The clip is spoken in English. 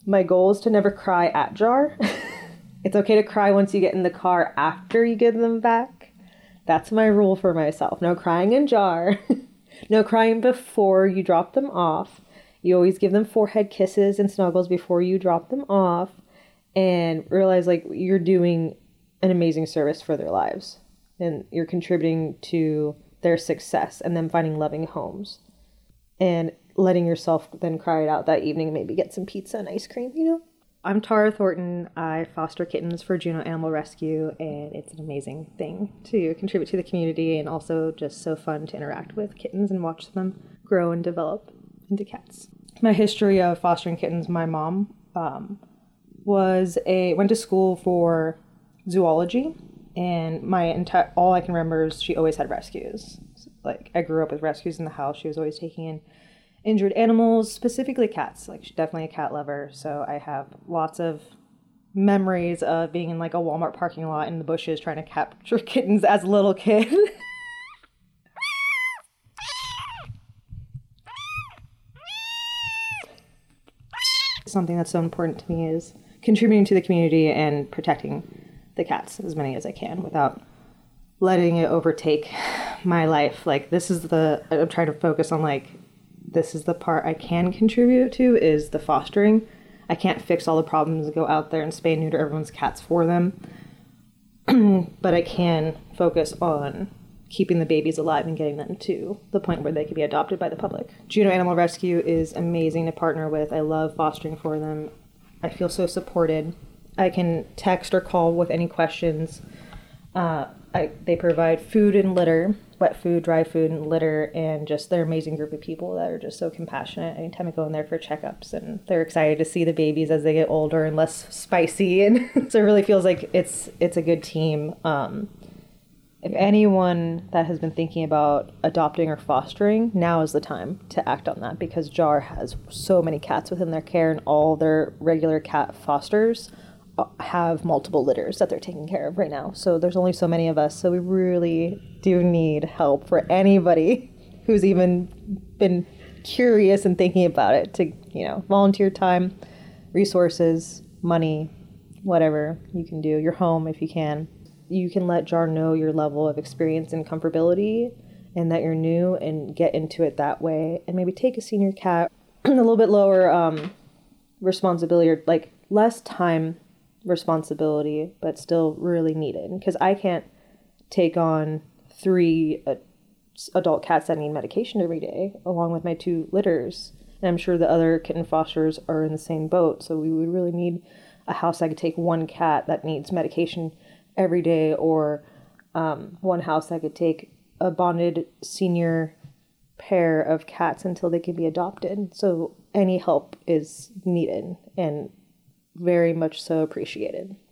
My goal is to never cry at Jar. It's okay to cry once you get in the car after you give them back. That's my rule for myself. No crying in Jar. No crying before you drop them off. You always give them forehead kisses and snuggles before you drop them off, and realize like you're doing an amazing service for their lives and you're contributing to their success and them finding loving homes, and letting yourself then cry it out that evening, maybe get some pizza and ice cream, you know? I'm Tara Thornton. I foster kittens for Juneau Animal Rescue, and it's an amazing thing to contribute to the community, and also just so fun to interact with kittens and watch them grow and develop into cats. My history of fostering kittens: my mom went to school for zoology, and all I can remember is she always had rescues. Like, I grew up with rescues in the house. She was always taking in injured animals, specifically cats. Like, she's definitely a cat lover. So I have lots of memories of being in like a Walmart parking lot in the bushes trying to capture kittens as a little kid. Something that's so important to me is contributing to the community and protecting the cats, as many as I can, without letting it overtake my life. Like, I'm trying to focus on like, this is the part I can contribute to, is the fostering. I can't fix all the problems and go out there and spay and neuter everyone's cats for them. But I can focus on keeping the babies alive and getting them to the point where they can be adopted by the public. Juneau Animal Rescue is amazing to partner with. I love fostering for them. I feel so supported. I can text or call with any questions. They provide food and litter, wet food, dry food, and litter, and just they're an amazing group of people that are just so compassionate. Anytime I go in there for checkups, and they're excited to see the babies as they get older and less spicy, and so it really feels like it's a good team. If anyone that has been thinking about adopting or fostering, now is the time to act on that, because Jar has so many cats within their care, and all their regular cat fosters have multiple litters that they're taking care of right now. So there's only so many of us, so we really do need help for anybody who's even been curious and thinking about it, to, volunteer time, resources, money, whatever you can do, your home if you can. You can let Jar know your level of experience and comfortability, and that you're new, and get into it that way, and maybe take a senior cat a little bit lower responsibility, or like less time responsibility, but still really needed, because I can't take on 3 adult cats that need medication every day along with my 2 litters, and I'm sure the other kitten fosters are in the same boat. So we would really need a house that could take 1 cat that needs medication every day, or one house that could take a bonded senior pair of cats until they can be adopted. So any help is needed, and very much so appreciated.